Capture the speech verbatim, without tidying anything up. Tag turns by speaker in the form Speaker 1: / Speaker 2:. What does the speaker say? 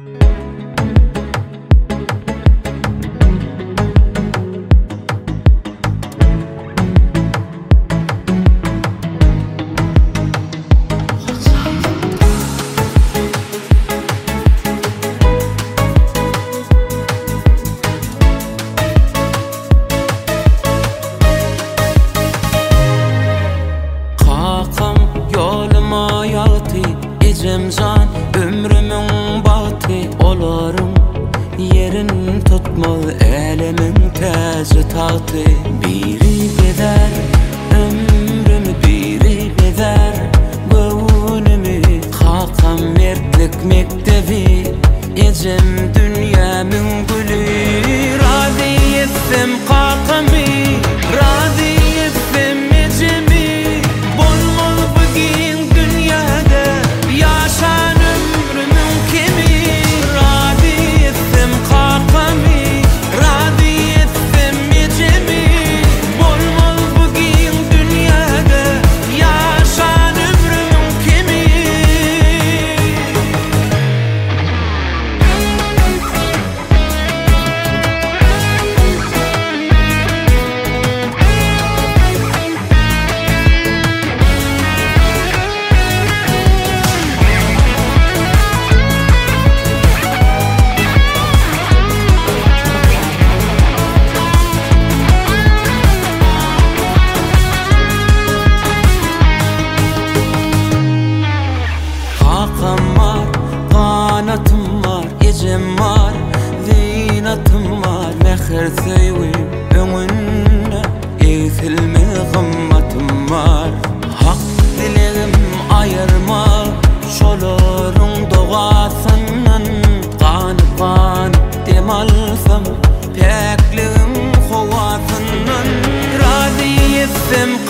Speaker 1: Ecemcan ömrümün bahtı olarım, yerin tutmalı elimin tezi tahtı. Biri gider ömrümü, biri gider gönlümü. Kakam mertlik mektebi, ecem dünyamın gülü. Razı etsem kakamı, razı etsem ecemi. Bolmaz bugün dünyada yaşan ömrümün kimi. Razı etsem kakamı, razı etsem ecemi. Bolmaz bugün dünyada yaşan ömrümün kimi. Kakam var, kanatım var, ecem var, zinatım var. Mehir sevim önüne, eğitilme gımmatım var. Hak dilerim ayırma, şolorun doğasından. Kanıp kanıp dem alsam, pekliğim kovasından. Razı etsem